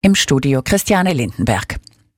Im Studio Christiane Lindenberg.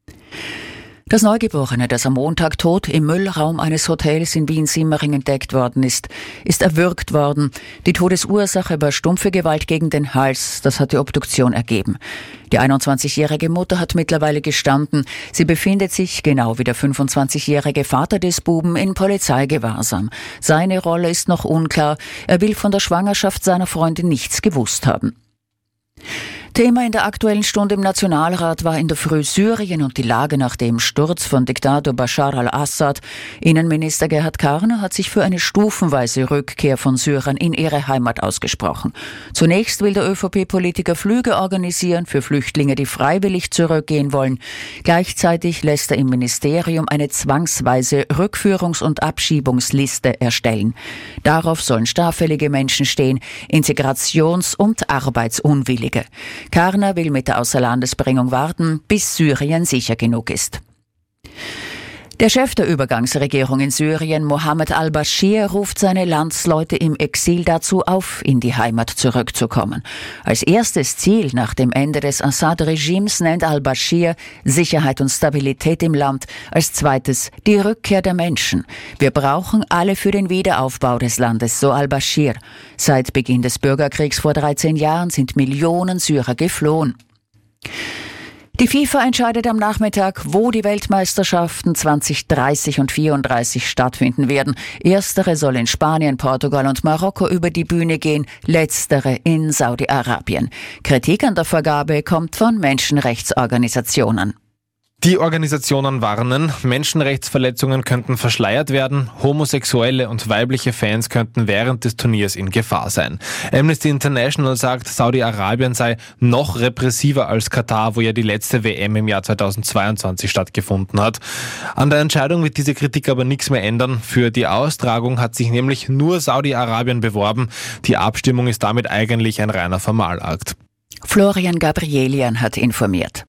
Das Neugeborene, das am Montag tot im Müllraum eines Hotels in Wien-Simmering entdeckt worden ist erwürgt worden. Die Todesursache war stumpfe Gewalt gegen den Hals. Das hat die Obduktion ergeben. Die 21-jährige Mutter hat mittlerweile gestanden. Sie befindet sich, genau wie der 25-jährige Vater des Buben, in Polizeigewahrsam. Seine Rolle ist noch unklar. Er will von der Schwangerschaft seiner Freundin nichts gewusst haben. Thema in der Aktuellen Stunde im Nationalrat war in der Früh Syrien und die Lage nach dem Sturz von Diktator Bashar al-Assad. Innenminister Gerhard Karner hat sich für eine stufenweise Rückkehr von Syrern in ihre Heimat ausgesprochen. Zunächst will der ÖVP-Politiker Flüge organisieren für Flüchtlinge, die freiwillig zurückgehen wollen. Gleichzeitig lässt er im Ministerium eine zwangsweise Rückführungs- und Abschiebungsliste erstellen. Darauf sollen straffällige Menschen stehen, Integrations- und Arbeitsunwillige. Karner will mit der Außerlandesbringung warten, bis Syrien sicher genug ist. Der Chef der Übergangsregierung in Syrien, Mohammed al-Bashir, ruft seine Landsleute im Exil dazu auf, in die Heimat zurückzukommen. Als erstes Ziel nach dem Ende des Assad-Regimes nennt al-Bashir Sicherheit und Stabilität im Land, als zweites die Rückkehr der Menschen. Wir brauchen alle für den Wiederaufbau des Landes, so al-Bashir. Seit Beginn des Bürgerkriegs vor 13 Jahren sind Millionen Syrer geflohen. Die FIFA entscheidet am Nachmittag, wo die Weltmeisterschaften 2030 und 34 stattfinden werden. Erstere soll in Spanien, Portugal und Marokko über die Bühne gehen, letztere in Saudi-Arabien. Kritik an der Vergabe kommt von Menschenrechtsorganisationen. Die Organisationen warnen, Menschenrechtsverletzungen könnten verschleiert werden, homosexuelle und weibliche Fans könnten während des Turniers in Gefahr sein. Amnesty International sagt, Saudi-Arabien sei noch repressiver als Katar, wo ja die letzte WM im Jahr 2022 stattgefunden hat. An der Entscheidung wird diese Kritik aber nichts mehr ändern. Für die Austragung hat sich nämlich nur Saudi-Arabien beworben. Die Abstimmung ist damit eigentlich ein reiner Formalakt. Florian Gabrielian hat informiert.